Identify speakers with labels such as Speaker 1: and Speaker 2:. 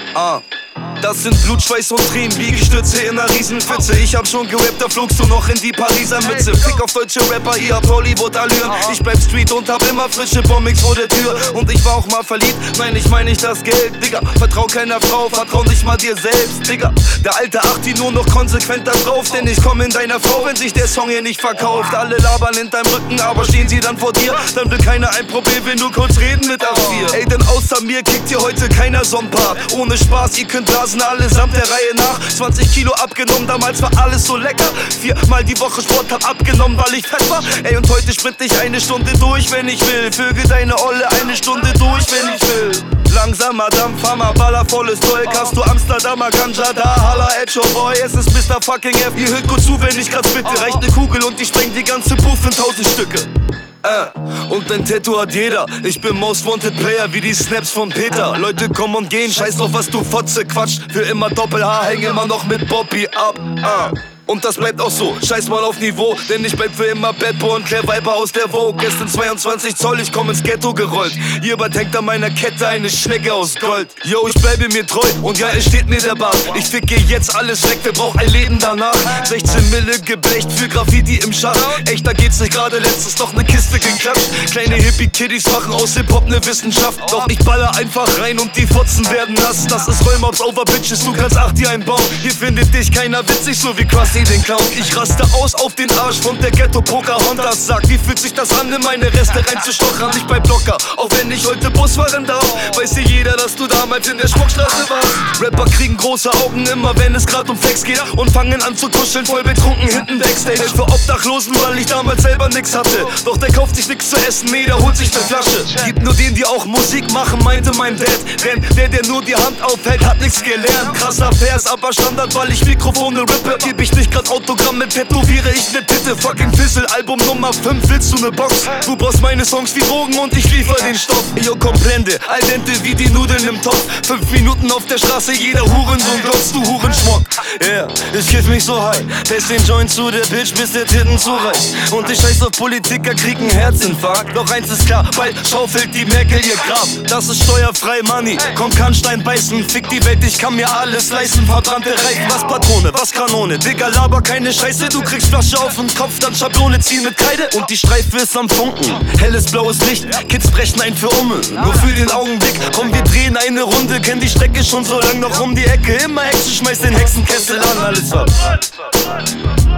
Speaker 1: Das sind Blut, Schweiß und Tränen, Liegestütze in ner Riesenpfütze. Ich hab schon gerappt, da flogst du noch in die Pariser Mütze. Fick auf deutsche Rapper, ihr habt Hollywood-Allüren. Ich bleib Street und hab immer frische Bombix vor der Tür. Und ich war auch mal verliebt, nein, ich mein nicht das Geld, Digga. Vertrau keiner Frau, vertrau nicht mal dir selbst, Digga. Der alte achtet nur noch konsequent da drauf, denn ich komm in deiner Frau, wenn sich der Song hier nicht verkauft. Alle labern in deinem Rücken, aber stehen sie dann vor dir. Dann will keiner ein Problem, wenn du kurz reden mit A4. Ey, denn außer mir kickt hier heute keiner Sonnenbad. Ohne Spaß, ihr könnt rasen allesamt der Reihe nach. 20 Kilo abgenommen, damals war alles so lecker. 4-mal die Woche Sport, hab abgenommen, weil ich fett war. Ey, und heute sprint ich eine Stunde durch, wenn ich will. Vögel deine Olle eine Stunde durch, wenn ich will. Langsamer Dampf, Hammer, Baller, volles Zeug. Hast du Amsterdamer Ganja da? Halla, Edge, Boy, es ist Mr. Fucking F. Ihr hört gut zu, wenn ich grad bitte. Reicht ne Kugel und ich spreng die ganze Puff in 1000 Stücke. Und ein Tattoo hat jeder. Ich bin Most Wanted Player wie die Snaps von Peter. Leute kommen und gehen, scheiß drauf, was du Fotze quatscht. Für immer Doppel-H, häng immer noch mit Bobby ab. Und das bleibt auch so, scheiß mal auf Niveau. Denn ich bleib für immer Bad Boy und Claire Viper aus der Vogue. Gestern 22 Zoll, ich komm ins Ghetto gerollt. Ihr überdenkt an meiner Kette eine Schnecke aus Gold. Yo, ich bleibe mir treu und ja, es steht mir der Bart. Ich ficke jetzt alles weg, wer braucht ein Leben danach? 16 Mille geblecht für Graffiti im Schacht. Echt, da geht's nicht gerade, letztens noch ne Kiste geklatscht. Kleine Hippie-Kiddies machen aus Hip-Hop ne Wissenschaft. Doch ich baller einfach rein und die Fotzen werden nass. Das ist Rollmops over Bitches, du kannst 8 hier einbauen. Hier findet dich keiner witzig, so wie Krusty den Clown. Ich raste aus auf den Arsch von der Ghetto-Pocahontas. Sag, wie fühlt sich das an, in meine Reste reinzustochern? Ich bleib locker, auch wenn ich heute Bus fahren darf. Weiß hier jeder, dass du damals in der Schmuckstraße warst. Rapper kriegen große Augen immer, wenn es grad um Flex geht. Und fangen an zu kuscheln, voll betrunken hinten Backstage. Für Obdachlosen, weil ich damals selber nix hatte. Doch der kauft sich nix zu essen, nee, der holt sich ne Flasche. Gibt nur denen, die auch Musik machen, meinte mein Dad. Denn der nur die Hand aufhält, hat nix gelernt. Krasser Vers, aber Standard, weil ich Mikrofone rippe. Geb ich nicht grad Autogramme, tätowiere ich ne Titte. Fucking Fizzle, Album Nummer 5, willst du ne Box? Du brauchst meine Songs wie Drogen und ich liefer den Stoff. Yo, komm, blende, al dente wie die Nudeln im Topf. 5 Minuten auf der Straße, jeder Hurensohn glotzt, du Hurenschmock. Yeah, ich kiff mich so high, test den Joint zu der Bitch, bis der Titten zureicht. Und ich scheiß auf Politiker, krieg einen Herzinfarkt. Doch eins ist klar, bald schaufelt die Merkel ihr Grab. Das ist steuerfrei Money, komm, kann Stein beißen. Fick die Welt, ich kann mir alles leisten. Verbrannte Reifen, was Patrone, was Kanone. Digga, laber keine Scheiße, du kriegst Flasche auf den Kopf, dann Schablone ziehen mit Kreide. Und die Streife ist am Funken, helles blaues Licht, Kids brechen ein für Umme. Nur für den Augenblick, komm, wir drehen eine Runde. Kenn die Strecke schon so lang noch um die Ecke. Immer Hexe, schmeiß den Hexenkessel an, alles ab.